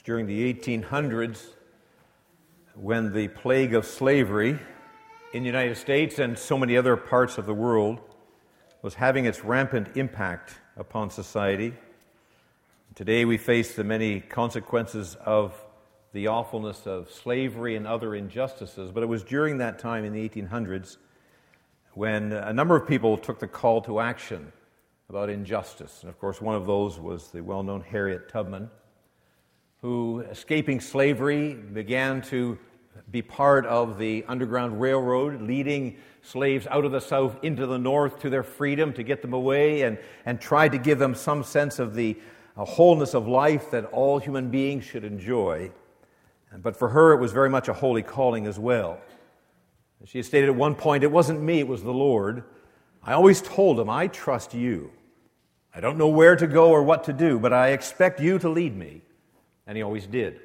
During the 1800s, when the plague of slavery in the United States and so many other parts of the world was having its rampant impact upon society. Today we face the many consequences of the awfulness of slavery and other injustices, but it was during that time in the 1800s when a number of people took the call to action about injustice. And of course, one of those was the well-known Harriet Tubman, who, escaping slavery, began to be part of the Underground Railroad, leading slaves out of the South into the North to their freedom, to get them away, and tried to give them some sense of the wholeness of life that all human beings should enjoy. But for her, it was very much a holy calling as well. She had stated at one point, "It wasn't me, it was the Lord. I always told him, I trust you. I don't know where to go or what to do, but I expect you to lead me." And he always did.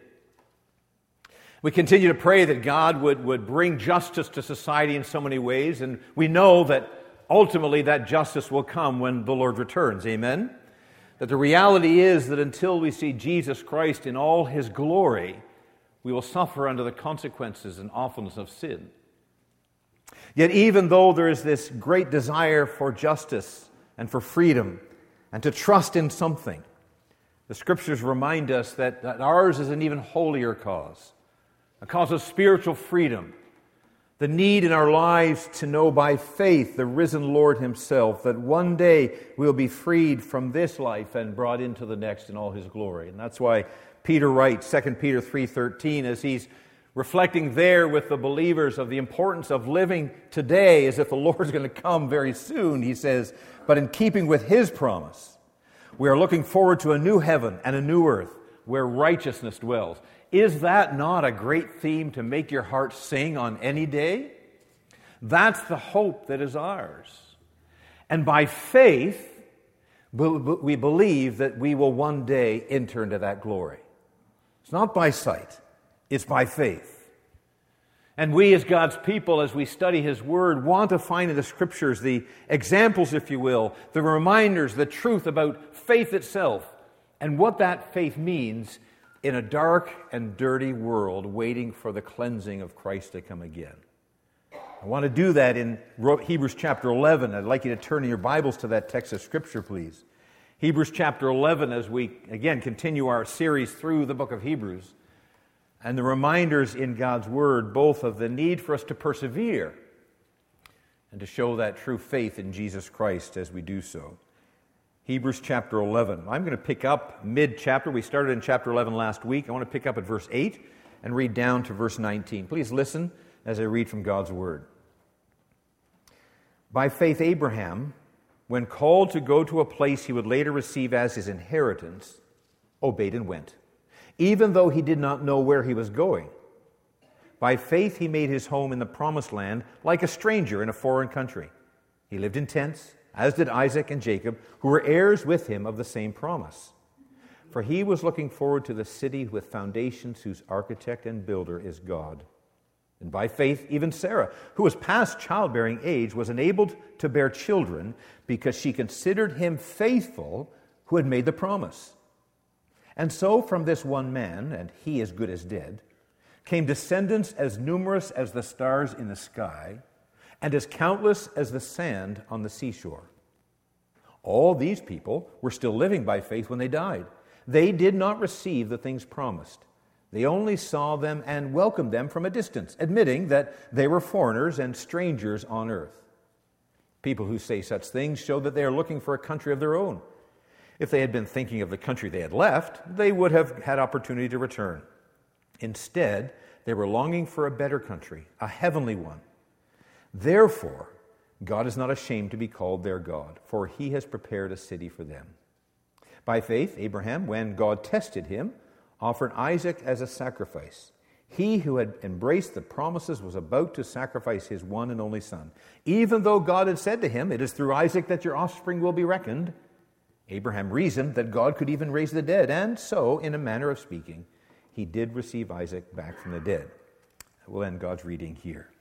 We continue to pray that God would bring justice to society in so many ways, and we know that ultimately that justice will come when the Lord returns. Amen? That the reality is that until we see Jesus Christ in all His glory, we will suffer under the consequences and awfulness of sin. Yet even though there is this great desire for justice and for freedom and to trust in something, the Scriptures remind us that ours is an even holier cause, a cause of spiritual freedom, the need in our lives to know by faith the risen Lord Himself, that one day we'll be freed from this life and brought into the next in all His glory. And that's why Peter writes, 2 Peter 3:13, as he's reflecting there with the believers of the importance of living today as if the Lord's going to come very soon, he says, "But in keeping with His promise, we are looking forward to a new heaven and a new earth where righteousness dwells." Is that not a great theme to make your heart sing on any day? That's the hope that is ours. And by faith, we believe that we will one day enter into that glory. It's not by sight, it's by faith. And we as God's people, as we study His Word, want to find in the Scriptures the examples, if you will, the reminders, the truth about faith itself and what that faith means in a dark and dirty world waiting for the cleansing of Christ to come again. I want to do that in Hebrews chapter 11. I'd like you to turn in your Bibles to that text of Scripture, please. Hebrews chapter 11, as we, again, continue our series through the book of Hebrews, and the reminders in God's Word, both of the need for us to persevere and to show that true faith in Jesus Christ as we do so. Hebrews chapter 11. I'm going to pick up mid-chapter. We started in chapter 11 last week. I want to pick up at verse 8 and read down to verse 19. Please listen as I read from God's Word. "By faith Abraham, when called to go to a place he would later receive as his inheritance, obeyed and went, even though he did not know where he was going. By faith he made his home in the promised land like a stranger in a foreign country. He lived in tents, as did Isaac and Jacob, who were heirs with him of the same promise. For he was looking forward to the city with foundations, whose architect and builder is God. And by faith, even Sarah, who was past childbearing age, was enabled to bear children because she considered him faithful who had made the promise. And so from this one man, and he as good as dead, came descendants as numerous as the stars in the sky, and as countless as the sand on the seashore. All these people were still living by faith when they died. They did not receive the things promised. They only saw them and welcomed them from a distance, admitting that they were foreigners and strangers on earth. People who say such things show that they are looking for a country of their own. If they had been thinking of the country they had left, they would have had opportunity to return. Instead, they were longing for a better country, a heavenly one. Therefore, God is not ashamed to be called their God, for He has prepared a city for them. By faith, Abraham, when God tested him, offered Isaac as a sacrifice. He who had embraced the promises was about to sacrifice his one and only son. Even though God had said to him, "It is through Isaac that your offspring will be reckoned," Abraham reasoned that God could even raise the dead, and so, in a manner of speaking, he did receive Isaac back from the dead. We'll end God's reading here.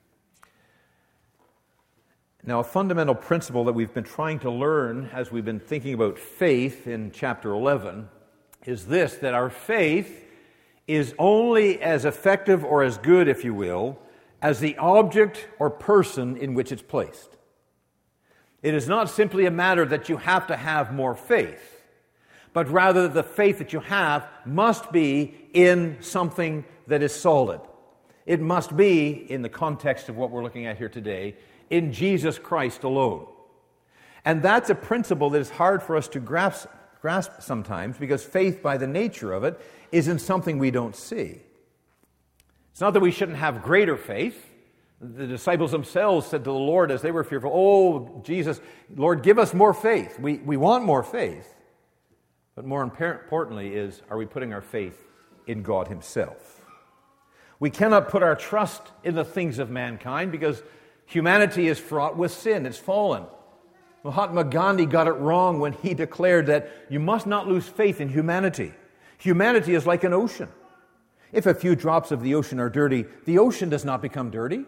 Now, a fundamental principle that we've been trying to learn as we've been thinking about faith in chapter 11 is this, that our faith is only as effective or as good, if you will, as the object or person in which it's placed. It is not simply a matter that you have to have more faith, but rather the faith that you have must be in something that is solid. It must be, in the context of what we're looking at here today, in Jesus Christ alone. And that's a principle that is hard for us to grasp sometimes, because faith, by the nature of it, is in something we don't see. It's not that we shouldn't have greater faith. The disciples themselves said to the Lord as they were fearful, "Oh, Jesus, Lord, give us more faith." We want more faith. But more importantly is, are we putting our faith in God Himself? We cannot put our trust in the things of mankind because humanity is fraught with sin. It's fallen. Mahatma Gandhi got it wrong when he declared that you must not lose faith in humanity. Humanity is like an ocean. If a few drops of the ocean are dirty, the ocean does not become dirty.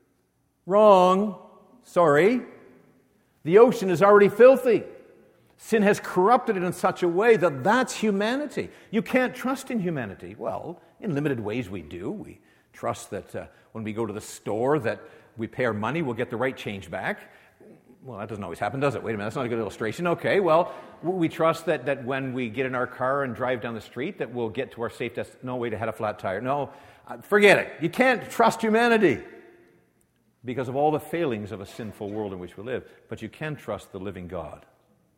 Wrong. Sorry. The ocean is already filthy. Sin has corrupted it in such a way that that's humanity. You can't trust in humanity. Well, in limited ways we do. We trust that when we go to the store that we pay our money, we'll get the right change back. Well, that doesn't always happen, does it? Wait a minute, that's not a good illustration. Okay, well, we trust that when we get in our car and drive down the street that we'll get to our safe destination. No, wait, I had a flat tire. No, forget it. You can't trust humanity because of all the failings of a sinful world in which we live. But you can trust the living God.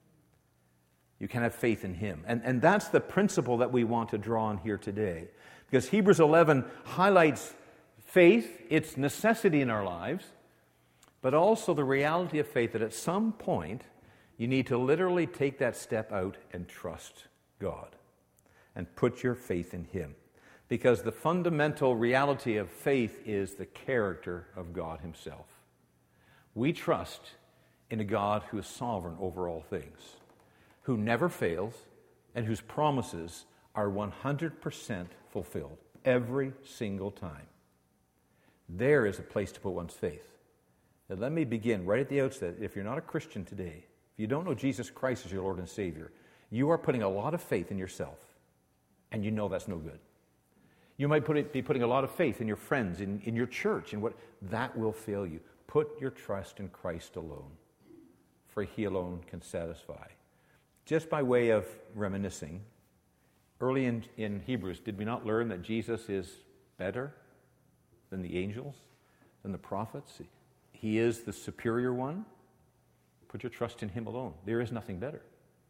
You can have faith in Him. And that's the principle that we want to draw on here today. Because Hebrews 11 highlights faith, its necessity in our lives, but also the reality of faith that at some point you need to literally take that step out and trust God and put your faith in Him. Because the fundamental reality of faith is the character of God Himself. We trust in a God who is sovereign over all things, who never fails, and whose promises are 100% fulfilled every single time. There is a place to put one's faith. Now, let me begin right at the outset. If you're not a Christian today, if you don't know Jesus Christ as your Lord and Savior, you are putting a lot of faith in yourself, and you know that's no good. You might be putting a lot of faith in your friends, in your church, and what that will fail you. Put your trust in Christ alone, for He alone can satisfy. Just by way of reminiscing, early in Hebrews, did we not learn that Jesus is better than the angels, than the prophets? He is the superior one. Put your trust in Him alone. There is nothing better.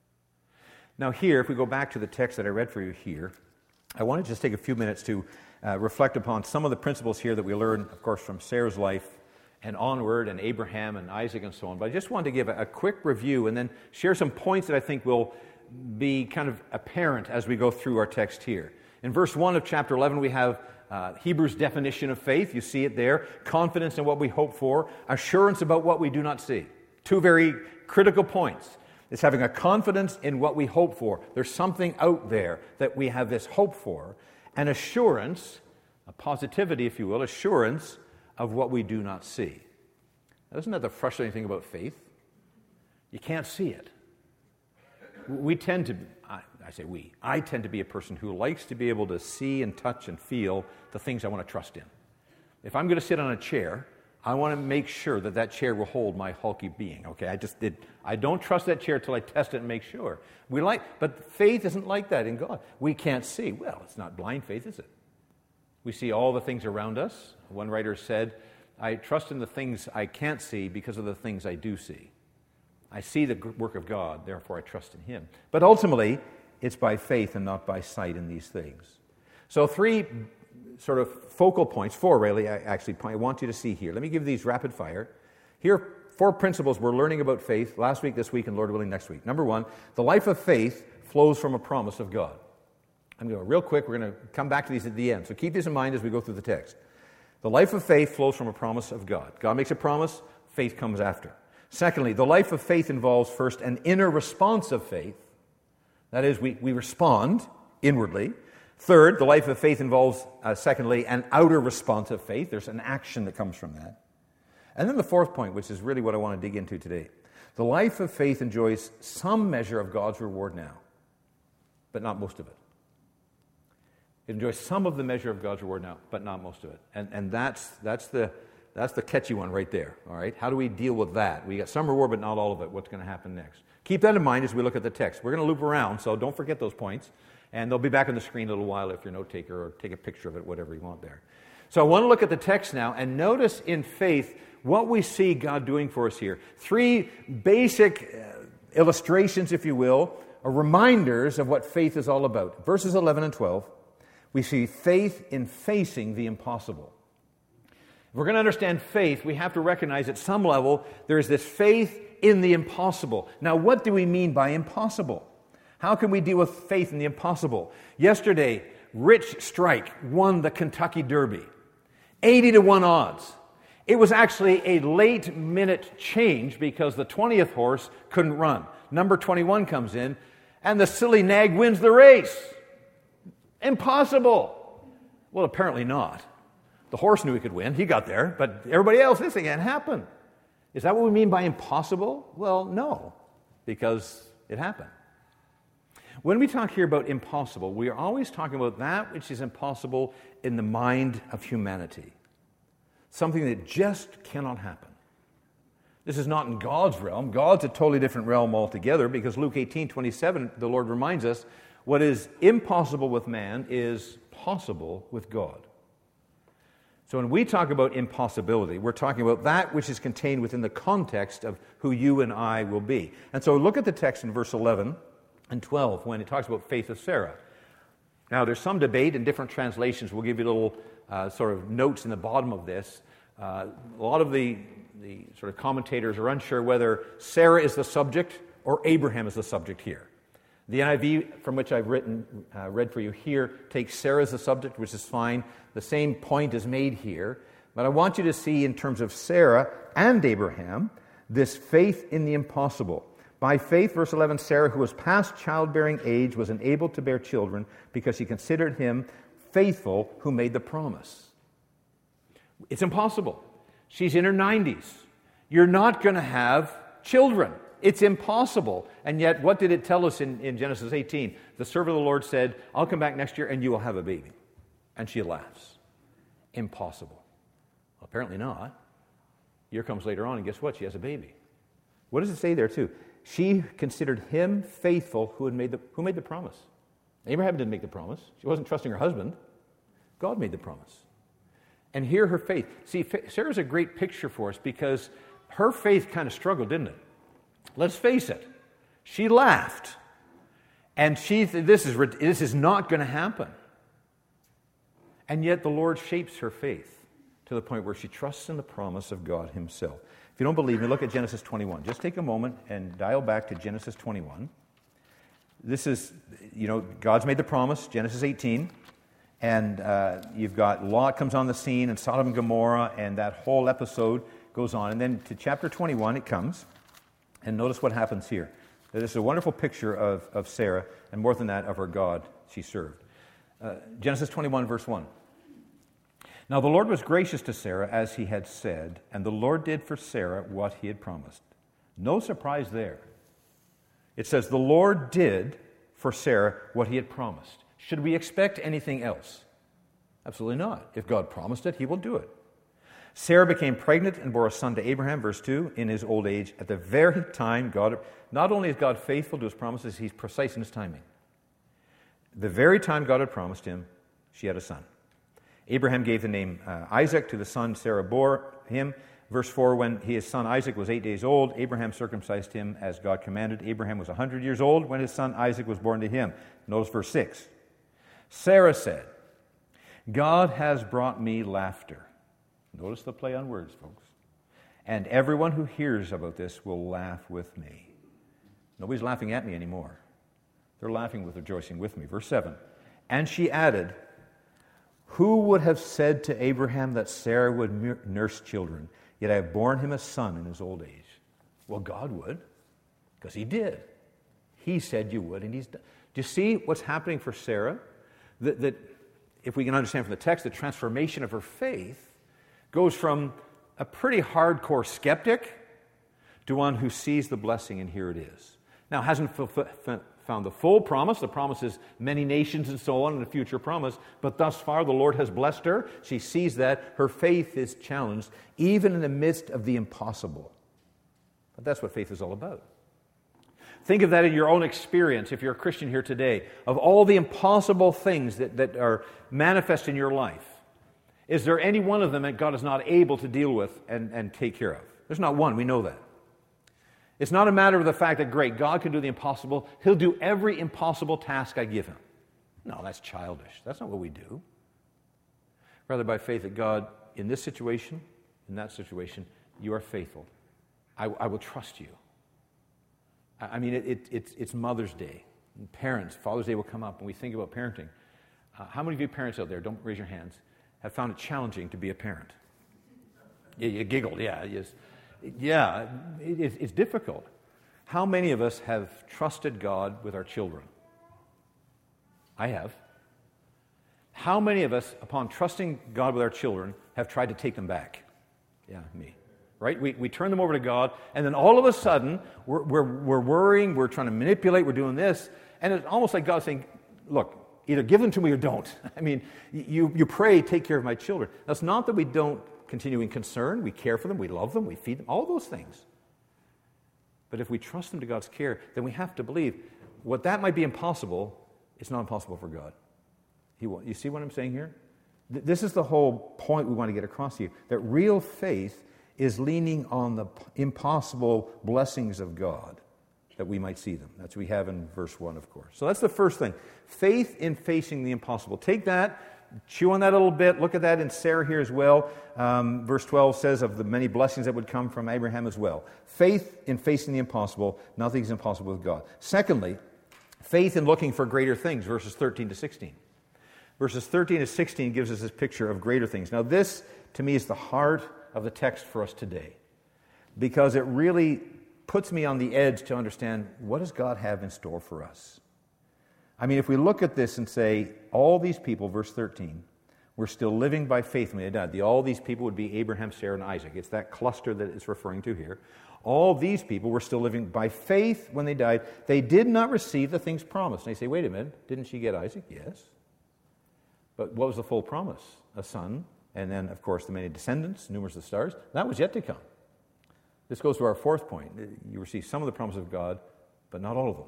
Now here, if we go back to the text that I read for you here, I want to just take a few minutes to reflect upon some of the principles here that we learn, of course, from Sarah's life and onward, and Abraham and Isaac and so on. But I just wanted to give a quick review and then share some points that I think will be kind of apparent as we go through our text here. In verse 1 of chapter 11, we have Hebrews' definition of faith. You see it there. Confidence in what we hope for. Assurance about what we do not see. Two very critical points. It's having a confidence in what we hope for. There's something out there that we have this hope for. And assurance, a positivity, if you will, assurance of what we do not see. Now, isn't that the frustrating thing about faith? You can't see it. We tend to, I tend to be a person who likes to be able to see and touch and feel the things I want to trust in. If I'm going to sit on a chair, I want to make sure that that chair will hold my hulky being. Okay, I don't trust that chair till I test it and make sure. But faith isn't like that in God. We can't see. Well, it's not blind faith, is it? We see all the things around us. One writer said, I trust in the things I can't see because of the things I do see. I see the work of God, therefore I trust in Him. But ultimately, it's by faith and not by sight in these things. So three sort of focal points, four really, I want you to see here. Let me give these rapid fire. Here are four principles we're learning about faith last week, this week, and Lord willing next week. Number one, the life of faith flows from a promise of God. I'm going to go real quick. We're going to come back to these at the end. So keep these in mind as we go through the text. The life of faith flows from a promise of God. God makes a promise, faith comes after. Secondly, the life of faith involves first an inner response of faith. That is, we respond inwardly. Third, the life of faith involves, secondly, an outer response of faith. There's an action that comes from that. And then the fourth point, which is really what I want to dig into today. The life of faith enjoys some measure of God's reward now, but not most of it. It enjoys some of the measure of God's reward now, but not most of it. And that's the catchy one right there, all right? How do we deal with that? We got some reward, but not all of it. What's going to happen next? Keep that in mind as we look at the text. We're going to loop around, so don't forget those points. And they'll be back on the screen in a little while if you're a note taker, or take a picture of it, whatever you want there. So I want to look at the text now and notice in faith what we see God doing for us here. Three basic illustrations, if you will, or reminders of what faith is all about. Verses 11 and 12, we see faith in facing the impossible. If we're going to understand faith, we have to recognize at some level there is this faith in the impossible. Now, what do we mean by impossible? How can we deal with faith in the impossible? Yesterday, Rich Strike won the Kentucky Derby. 80-1 odds. It was actually a late-minute change because the 20th horse couldn't run. Number 21 comes in, and the silly nag wins the race. Impossible. Well, apparently not. The horse knew he could win. He got there. But everybody else, this can't happen. Is that what we mean by impossible? Well, no, because it happened. When we talk here about impossible, we are always talking about that which is impossible in the mind of humanity. Something that just cannot happen. This is not in God's realm. God's a totally different realm altogether, because Luke 18:27, the Lord reminds us, what is impossible with man is possible with God. So when we talk about impossibility, we're talking about that which is contained within the context of who you and I will be. And so look at the text in verse 11 and 12 when it talks about faith of Sarah. Now, there's some debate in different translations. We'll give you little sort of notes in the bottom of this. A lot of the sort of commentators are unsure whether Sarah is the subject or Abraham is the subject here. The NIV, from which I've read for you here, takes Sarah as the subject, which is fine. The same point is made here. But I want you to see, in terms of Sarah and Abraham, this faith in the impossible. By faith, verse 11, Sarah, who was past childbearing age, was enabled to bear children because she considered him faithful who made the promise. It's impossible. She's in her 90s. You're not going to have children. It's impossible. And yet, what did it tell us in Genesis 18? The servant of the Lord said, I'll come back next year and you will have a baby. And she laughs. Impossible. Well, apparently not. Year comes later on, and guess what? She has a baby. What does it say there, too? She considered him faithful who made the promise. Abraham didn't make the promise. She wasn't trusting her husband. God made the promise. And here her faith. See, Sarah's a great picture for us because her faith kind of struggled, didn't it? Let's face it. She laughed. And this is not going to happen. And yet the Lord shapes her faith to the point where she trusts in the promise of God himself. If you don't believe me, look at Genesis 21. Just take a moment and dial back to Genesis 21. This is, God's made the promise, Genesis 18. And you've got Lot comes on the scene, and Sodom and Gomorrah, and that whole episode goes on. And then to chapter 21 it comes. And notice what happens here. This is a wonderful picture of Sarah, and more than that, of her God she served. Genesis 21, verse 1. Now the Lord was gracious to Sarah as he had said, and the Lord did for Sarah what he had promised. No surprise there. It says the Lord did for Sarah what he had promised. Should we expect anything else? Absolutely not. If God promised it, he will do it. Sarah became pregnant and bore a son to Abraham, verse 2, in his old age. At the very time God, not only is God faithful to his promises, he's precise in his timing. The very time God had promised him, she had a son. Abraham gave the name Isaac to the son Sarah bore him. Verse 4, when his son Isaac was 8 days old, Abraham circumcised him as God commanded. Abraham was 100 years old when his son Isaac was born to him. Notice verse 6. Sarah said, God has brought me laughter. Notice the play on words, folks. And everyone who hears about this will laugh with me. Nobody's laughing at me anymore. They're laughing with rejoicing with me. Verse 7. And she added, who would have said to Abraham that Sarah would nurse children? Yet I have borne him a son in his old age. Well, God would, because he did. He said you would, and he's done. Do you see what's happening for Sarah? That if we can understand from the text, the transformation of her faith goes from a pretty hardcore skeptic to one who sees the blessing, and here it is. Now, hasn't found the full promise. The promise is many nations and so on in the future promise. But thus far, the Lord has blessed her. She sees that. Her faith is challenged, even in the midst of the impossible. But that's what faith is all about. Think of that in your own experience, if you're a Christian here today, of all the impossible things that are manifest in your life. Is there any one of them that God is not able to deal with and take care of? There's not one. We know that. It's not a matter of the fact that, great, God can do the impossible. He'll do every impossible task I give him. No, that's childish. That's not what we do. Rather, by faith that God, in this situation, in that situation, you are faithful. I will trust you. I mean, it's Mother's Day. And parents, Father's Day will come up, and we think about parenting. How many of you parents out there, don't raise your hands, have found it challenging to be a parent? Yeah, you giggled, yeah. Yes. Yeah, it's difficult. How many of us have trusted God with our children? I have. How many of us, upon trusting God with our children, have tried to take them back? Yeah, me. Right? We turn them over to God, and then all of a sudden, we're worrying, we're trying to manipulate, we're doing this, and it's almost like God saying, look, either give them to me or don't. I mean, you pray, take care of my children. That's not that we don't continue in concern, we care for them, we love them, we feed them, all those things. But if we trust them to God's care, then we have to believe what that might be impossible, it's not impossible for God. You see what I'm saying here? This is the whole point we want to get across to you, that real faith is leaning on the impossible blessings of God, that we might see them. That's what we have in verse 1, of course. So that's the first thing. Faith in facing the impossible. Take that, chew on that a little bit. Look at that in Sarah here as well. Verse 12 says of the many blessings that would come from Abraham as well. Faith in facing the impossible. Nothing is impossible with God. Secondly, faith in looking for greater things, verses 13 to 16. Verses 13 to 16 gives us this picture of greater things. Now this, to me, is the heart of the text for us today, because it really puts me on the edge to understand, what does God have in store for us? I mean, if we look at this and say, all these people, verse 13, were still living by faith when they died. All these people would be Abraham, Sarah, and Isaac. It's that cluster that it's referring to here. All these people were still living by faith when they died. They did not receive the things promised. And they say, wait a minute, didn't she get Isaac? Yes. But what was the full promise? A son, and then, of course, the many descendants, numerous of the stars. That was yet to come. This goes to our fourth point. You receive some of the promises of God, but not all of them.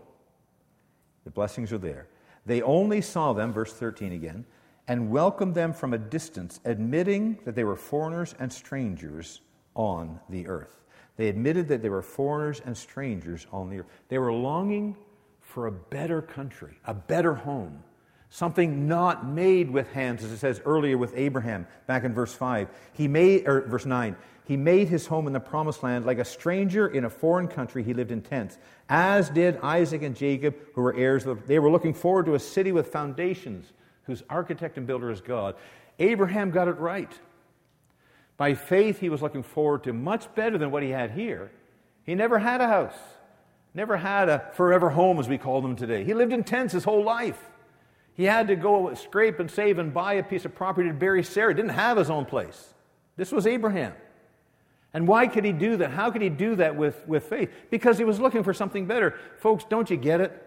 The blessings are there. They only saw them, verse 13 again, and welcomed them from a distance, admitting that they were foreigners and strangers on the earth. They admitted that they were foreigners and strangers on the earth. They were longing for a better country, a better home, something not made with hands, as it says earlier with Abraham, back in verse 5. Verse 9, he made his home in the promised land. Like a stranger in a foreign country, he lived in tents, as did Isaac and Jacob, who were heirs. They were looking forward to a city with foundations, whose architect and builder is God. Abraham got it right. By faith, he was looking forward to much better than what he had here. He never had a house, never had a forever home, as we call them today. He lived in tents his whole life. He had to go scrape and save and buy a piece of property to bury Sarah. He didn't have his own place. This was Abraham. And why could he do that? How could he do that with faith? Because he was looking for something better. Folks, don't you get it?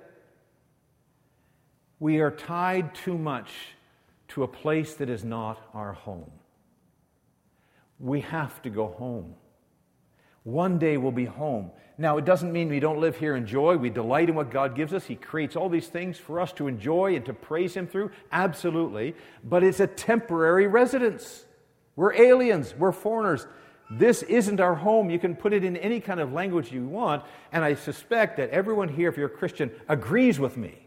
We are tied too much to a place that is not our home. We have to go home. One day we'll be home. Now, it doesn't mean we don't live here in joy. We delight in what God gives us. He creates all these things for us to enjoy and to praise Him through. Absolutely. But it's a temporary residence. We're aliens. We're foreigners. This isn't our home. You can put it in any kind of language you want. And I suspect that everyone here, if you're a Christian, agrees with me.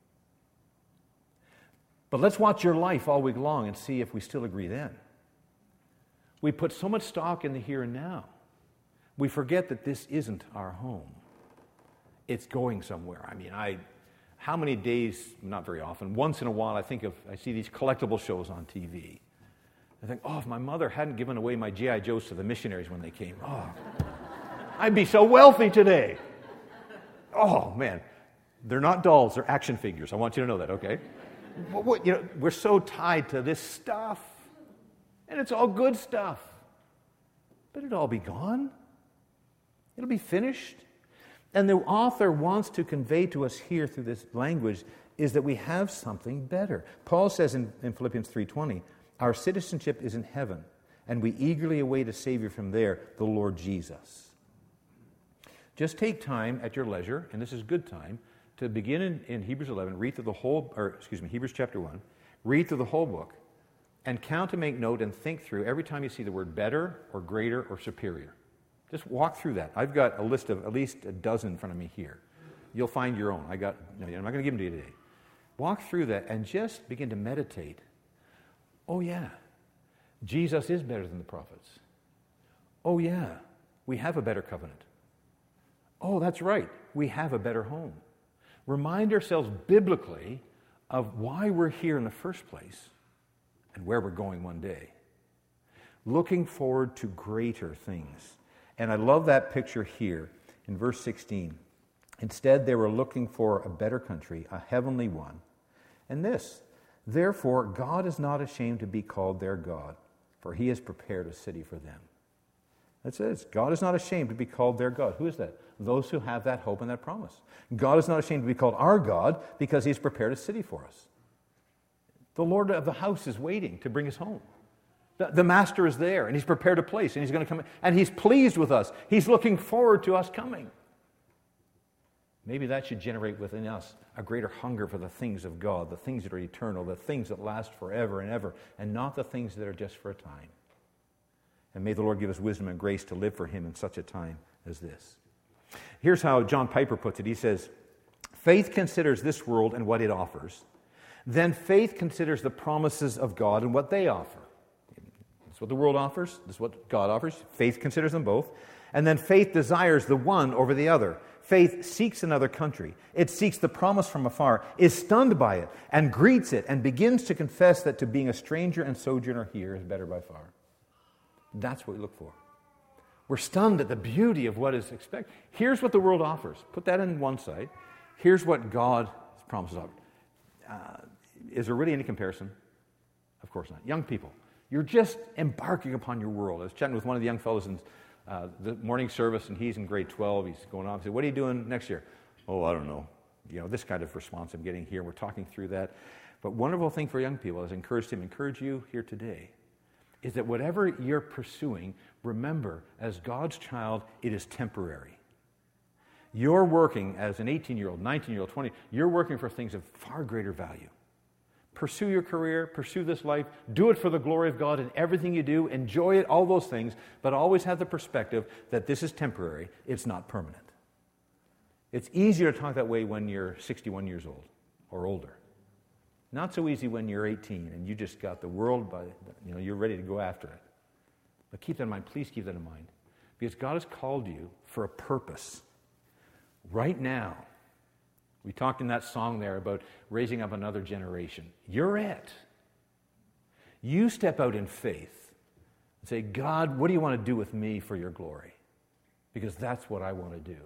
But let's watch your life all week long and see if we still agree then. We put so much stock in the here and now. We forget that this isn't our home. It's going somewhere. I mean, how many days, not very often, once in a while I see these collectible shows on TV. I think, if my mother hadn't given away my G.I. Joes to the missionaries when they came, I'd be so wealthy today. Oh, man. They're not dolls, they're action figures. I want you to know that, okay? We're so tied to this stuff. And it's all good stuff. But it'll all be gone. It'll be finished. And the author wants to convey to us here through this language is that we have something better. Paul says in Philippians 3:20, our citizenship is in heaven, and we eagerly await a Savior from there, the Lord Jesus. Just take time at your leisure, and this is good time, to begin in Hebrews 11, Hebrews chapter 1, read through the whole book, and count and make note and think through every time you see the word better or greater or superior. Just walk through that. I've got a list of at least a dozen in front of me here. You'll find your own. I'm not going to give them to you today. Walk through that and just begin to meditate. Oh yeah, Jesus is better than the prophets. Oh yeah, we have a better covenant. Oh, that's right, we have a better home. Remind ourselves biblically of why we're here in the first place and where we're going one day. Looking forward to greater things. And I love that picture here in verse 16. Instead, they were looking for a better country, a heavenly one. And this, therefore, God is not ashamed to be called their God, for he has prepared a city for them. That's it. God is not ashamed to be called their God. Who is that? Those who have that hope and that promise. God is not ashamed to be called our God because he's prepared a city for us. The Lord of the house is waiting to bring us home. The master is there, and he's prepared a place, and he's going to come, and he's pleased with us. He's looking forward to us coming. Maybe that should generate within us a greater hunger for the things of God, the things that are eternal, the things that last forever and ever, and not the things that are just for a time. And may the Lord give us wisdom and grace to live for him in such a time as this. Here's how John Piper puts it. He says, faith considers this world and what it offers. Then faith considers the promises of God and what they offer. That's what the world offers. That's what God offers. Faith considers them both. And then faith desires the one over the other. Faith seeks another country. It seeks the promise from afar, is stunned by it, and greets it, and begins to confess that to being a stranger and sojourner here is better by far. That's what we look for. We're stunned at the beauty of what is expected. Here's what the world offers. Put that on one side. Here's what God's promises offer. Is there really any comparison? Of course not. Young people, you're just embarking upon your world. I was chatting with one of the young fellows in the morning service, and he's in grade 12. He's going on. I said, what are you doing next year? Oh, I don't know. This kind of response I'm getting here. We're talking through that. But wonderful thing for young people, as I encourage you here today, is that whatever you're pursuing, remember, as God's child, it is temporary. You're working as an 18-year-old, 19-year-old, 20, you're working for things of far greater value. Pursue your career, pursue this life, do it for the glory of God in everything you do, enjoy it, all those things, but always have the perspective that this is temporary, it's not permanent. It's easier to talk that way when you're 61 years old or older. Not so easy when you're 18 and you just got the world by, you're ready to go after it. But keep that in mind. Please keep that in mind. Because God has called you for a purpose. Right now, we talked in that song there about raising up another generation. You're it. You step out in faith and say, God, what do you want to do with me for your glory? Because that's what I want to do.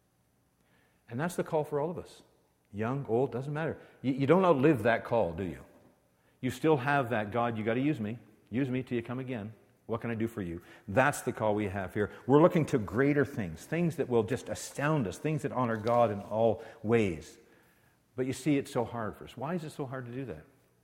And that's the call for all of us. Young, old, doesn't matter. You don't outlive that call, do you? You still have that, God, you got to use me. Use me till you come again. What can I do for you? That's the call we have here. We're looking to greater things that will just astound us, things that honor God in all ways. But you see, it's so hard for us. Why is it so hard to do that?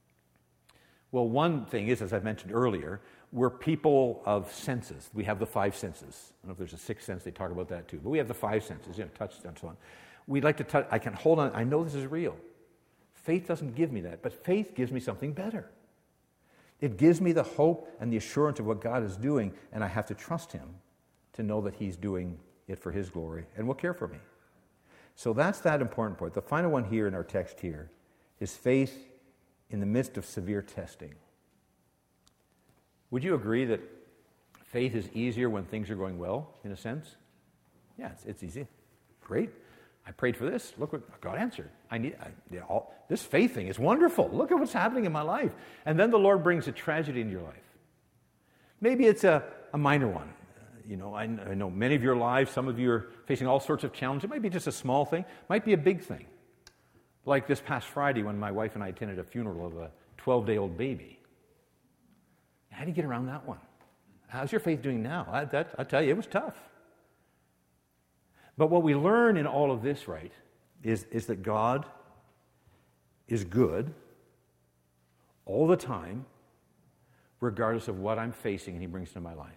Well, one thing is, as I mentioned earlier, we're people of senses. We have the five senses. I don't know if there's a sixth sense, they talk about that too. But we have the five senses, touch and so on. We'd like to touch, I can hold on, I know this is real. Faith doesn't give me that, but faith gives me something better. It gives me the hope and the assurance of what God is doing, and I have to trust him to know that he's doing it for his glory and will care for me. So that's that important part. The final one here in our text here is faith in the midst of severe testing. Would you agree that faith is easier when things are going well, in a sense? Yeah, it's easy. Great. I prayed for this. Look what God answered. This faith thing is wonderful. Look at what's happening in my life. And then the Lord brings a tragedy in your life. Maybe it's a minor one. I know many of your lives, some of you are facing all sorts of challenges. It might be just a small thing. It might be a big thing. Like this past Friday when my wife and I attended a funeral of a 12-day-old baby. How do you get around that one? How's your faith doing now? I tell you, it was tough. But what we learn in all of this, right, is that God is good all the time, regardless of what I'm facing and he brings into my life.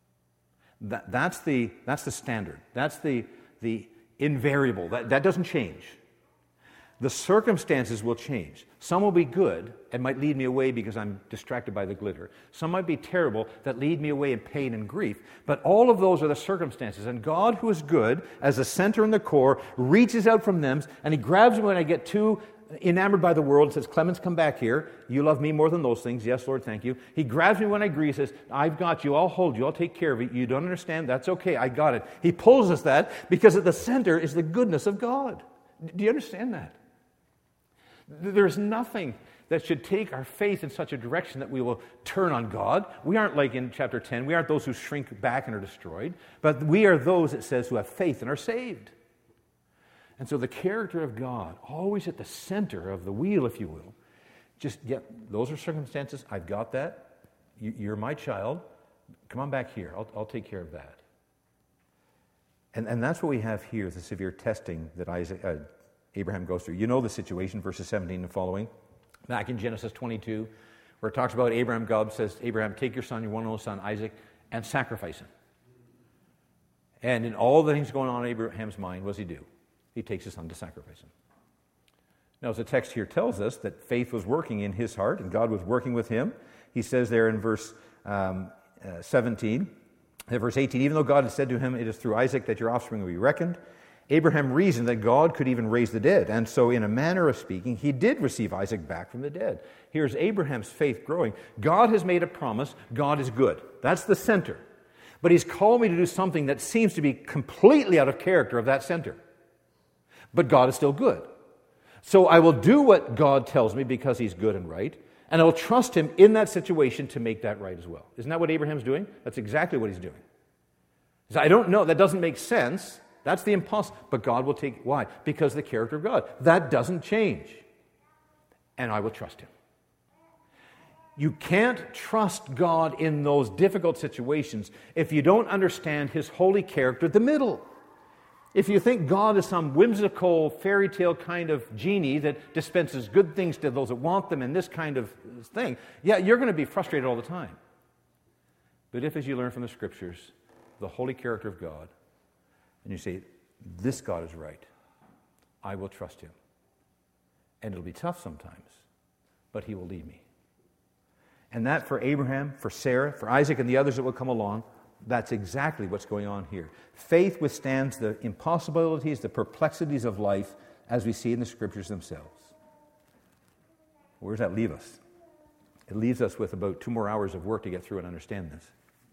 That's the standard. That's the invariable. That doesn't change. The circumstances will change. Some will be good and might lead me away because I'm distracted by the glitter. Some might be terrible that lead me away in pain and grief. But all of those are the circumstances. And God, who is good, as the center and the core, reaches out from them and he grabs me when I get too enamored by the world and says, Clemens, come back here. You love me more than those things. Yes, Lord, thank you. He grabs me when I grieve, says, I've got you. I'll hold you. I'll take care of you. You don't understand? That's okay. I got it. He pulls us that because at the center is the goodness of God. Do you understand that? There's nothing that should take our faith in such a direction that we will turn on God. We aren't like in chapter 10. We aren't those who shrink back and are destroyed. But we are those, it says, who have faith and are saved. And so the character of God, always at the center of the wheel, if you will, just, those are circumstances. I've got that. You're my child. Come on back here. I'll take care of that. And that's what we have here, the severe testing that Abraham goes through. You know the situation, verses 17 and following. Back in Genesis 22, where it talks about Abraham, God says, Abraham, take your son, your one and only son, Isaac, and sacrifice him. And in all the things going on in Abraham's mind, what does he do? He takes his son to sacrifice him. Now, as the text here tells us, that faith was working in his heart, and God was working with him. He says there in verse 17, verse 18, even though God had said to him, it is through Isaac that your offspring will be reckoned, Abraham reasoned that God could even raise the dead. And so, in a manner of speaking, he did receive Isaac back from the dead. Here's Abraham's faith growing. God has made a promise. God is good. That's the center. But he's called me to do something that seems to be completely out of character of that center. But God is still good. So I will do what God tells me because he's good and right, and I will trust him in that situation to make that right as well. Isn't that what Abraham's doing? That's exactly what he's doing. He says, I don't know, that doesn't make sense. That's the impossible. But God will take, why? Because the character of God. That doesn't change. And I will trust him. You can't trust God in those difficult situations if you don't understand his holy character at the middle. If you think God is some whimsical fairy tale kind of genie that dispenses good things to those that want them and this kind of thing, you're going to be frustrated all the time. But if, as you learn from the Scriptures, the holy character of God, and you say, this God is right, I will trust him. And it'll be tough sometimes, but he will lead me. And that for Abraham, for Sarah, for Isaac, and the others that will come along, that's exactly what's going on here. Faith withstands the impossibilities, the perplexities of life, as we see in the Scriptures themselves. Where does that leave us? It leaves us with about 2 more hours of work to get through and understand this.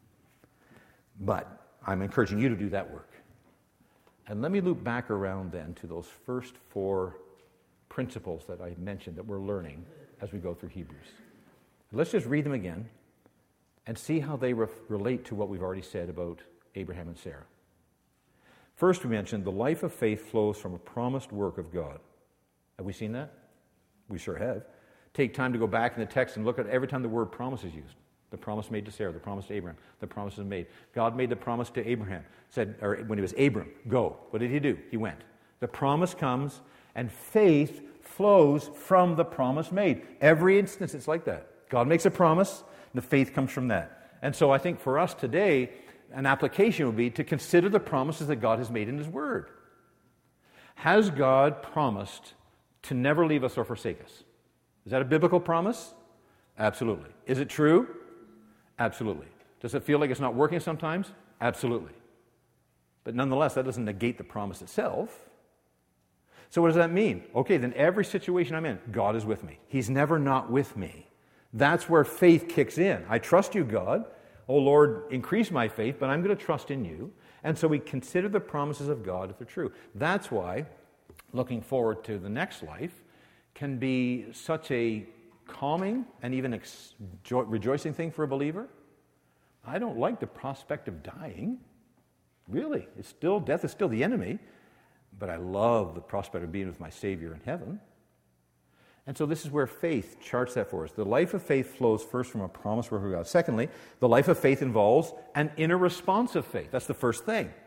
But I'm encouraging you to do that work. And let me loop back around then to those first 4 principles that I mentioned that we're learning as we go through Hebrews. Let's just read them again and see how they relate to what we've already said about Abraham and Sarah. First, we mentioned the life of faith flows from a promised work of God. Have we seen that? We sure have. Take time to go back in the text and look at every time the word promise is used. The promise made to Sarah, the promise to Abraham, the promise is made. God made the promise to Abraham, when it was Abram, go. What did he do? He went. The promise comes, and faith flows from the promise made. Every instance it's like that. God makes a promise, and the faith comes from that. And so I think for us today, an application would be to consider the promises that God has made in his word. Has God promised to never leave us or forsake us? Is that a biblical promise? Absolutely. Is it true? Absolutely. Does it feel like it's not working sometimes? Absolutely. But nonetheless, that doesn't negate the promise itself. So what does that mean? Okay, then every situation I'm in, God is with me. He's never not with me. That's where faith kicks in. I trust you, God. Oh, Lord, increase my faith, but I'm going to trust in you. And so we consider the promises of God if they're true. That's why looking forward to the next life can be such a calming and even rejoicing thing for a believer. I don't like the prospect of dying. Really. Death is still the enemy. But I love the prospect of being with my Savior in heaven. And so this is where faith charts that for us. The life of faith flows first from a promise work of God. Secondly, the life of faith involves an inner response of faith. That's the first thing.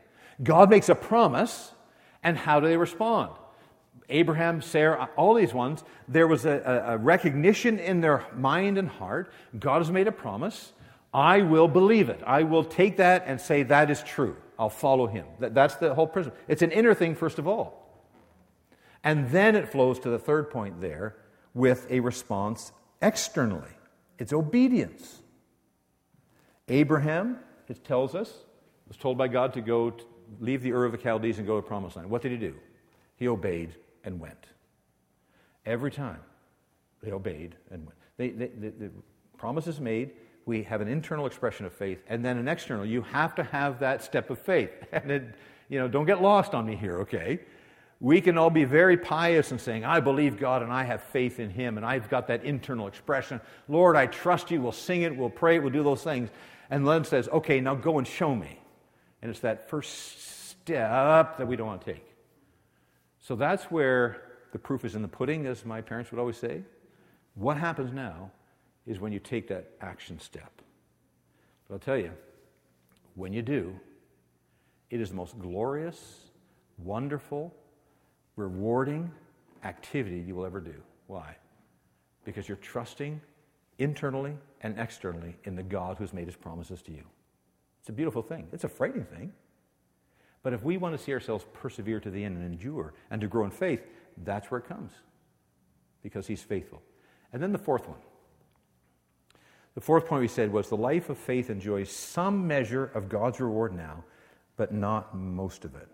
God makes a promise, and how do they respond? Abraham, Sarah, all these ones, there was a recognition in their mind and heart. God has made a promise. I will believe it. I will take that and say that is true. I'll follow him. That's the whole principle. It's an inner thing, first of all. And then it flows to the third point there with a response externally. It's obedience. Abraham, it tells us, was told by God to leave the Ur of the Chaldees and go to the Promised Land. What did he do? He obeyed and went. Every time they obeyed and went. The promise is made. We have an internal expression of faith, and then an external. You have to have that step of faith. And don't get lost on me here, okay? We can all be very pious and saying, I believe God and I have faith in him, and I've got that internal expression. Lord, I trust you. We'll sing it, we'll pray, we'll do those things. And then says, okay, now go and show me. And it's that first step that we don't want to take. So that's where the proof is in the pudding, as my parents would always say. What happens now is when you take that action step. But I'll tell you, when you do, it is the most glorious, wonderful, rewarding activity you will ever do. Why? Because you're trusting internally and externally in the God who's made his promises to you. It's a beautiful thing. It's a frightening thing. But if we want to see ourselves persevere to the end and endure and to grow in faith, that's where it comes. Because he's faithful. And then the fourth one. The fourth point we said was the life of faith enjoys some measure of God's reward now, but not most of it.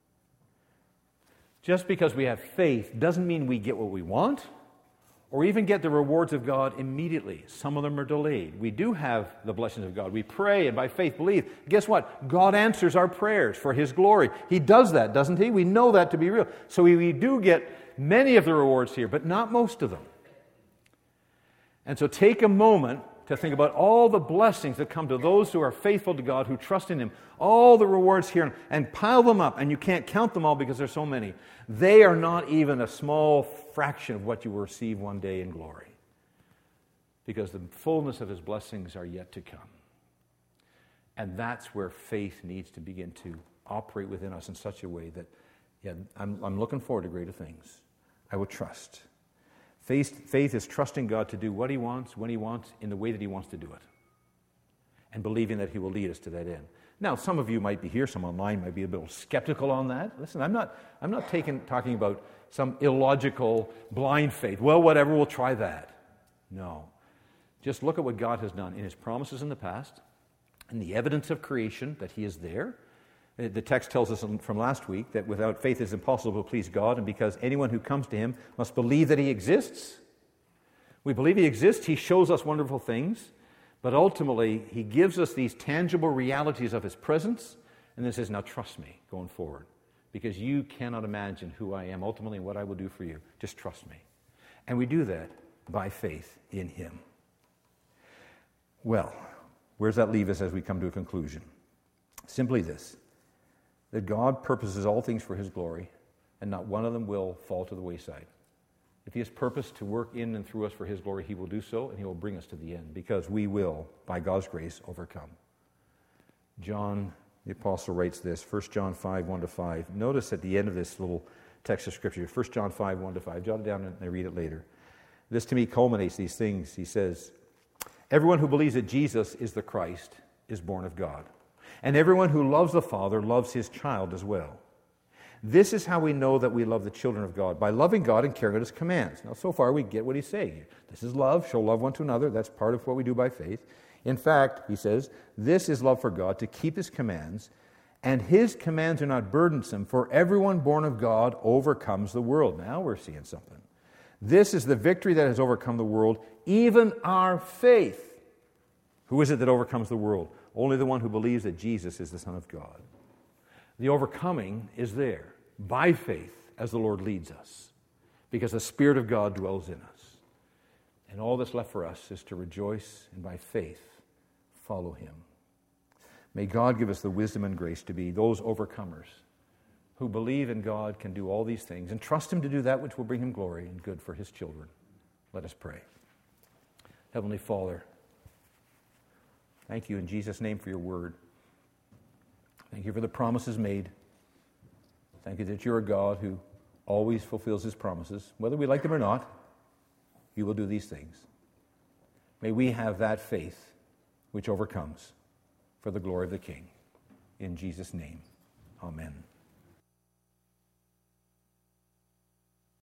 Just because we have faith doesn't mean we get what we want or even get the rewards of God immediately. Some of them are delayed. We do have the blessings of God. We pray and by faith believe. Guess what? God answers our prayers for his glory. He does that, doesn't he? We know that to be real. So we do get many of the rewards here, but not most of them. And so take a moment to think about all the blessings that come to those who are faithful to God, who trust in him, all the rewards here, and pile them up, and you can't count them all because there's so many. They are not even a small fraction of what you will receive one day in glory, because the fullness of his blessings are yet to come. And that's where faith needs to begin to operate within us in such a way that, I'm looking forward to greater things. I will trust. Faith is trusting God to do what he wants, when he wants, in the way that he wants to do it. And believing that he will lead us to that end. Now, some of you might be here, some online might be a little skeptical on that. Listen, I'm not talking about some illogical, blind faith. Well, whatever, we'll try that. No. Just look at what God has done in his promises in the past, and the evidence of creation that he is there. The text tells us from last week that without faith it is impossible to please God, and because anyone who comes to him must believe that he exists. We believe he exists, he shows us wonderful things, but ultimately he gives us these tangible realities of his presence, and then says, now trust me going forward, because you cannot imagine who I am ultimately and what I will do for you. Just trust me. And we do that by faith in him. Well, where does that leave us as we come to a conclusion? Simply this: that God purposes all things for his glory, and not one of them will fall to the wayside. If he has purposed to work in and through us for his glory, he will do so, and he will bring us to the end, because we will, by God's grace, overcome. John, the apostle, writes this, 1 John 5, 1-5. Notice at the end of this little text of Scripture, 1 John 5, 1-5. Jot it down and I read it later. This, to me, culminates these things. He says, everyone who believes that Jesus is the Christ is born of God. And everyone who loves the Father loves his child as well. This is how we know that we love the children of God, by loving God and carrying out his commands. Now, so far we get what he's saying. This is love. Show love one to another. That's part of what we do by faith. In fact, he says, this is love for God, to keep his commands, and his commands are not burdensome, for everyone born of God overcomes the world. Now we're seeing something. This is the victory that has overcome the world, even our faith. Who is it that overcomes the world? Only the one who believes that Jesus is the Son of God. The overcoming is there by faith as the Lord leads us, because the Spirit of God dwells in us. And all that's left for us is to rejoice and by faith follow him. May God give us the wisdom and grace to be those overcomers who believe in God can do all these things and trust him to do that which will bring him glory and good for his children. Let us pray. Heavenly Father, thank you in Jesus' name for your word. Thank you for the promises made. Thank you that you're a God who always fulfills his promises. Whether we like them or not, you will do these things. May we have that faith which overcomes for the glory of the King. In Jesus' name, amen.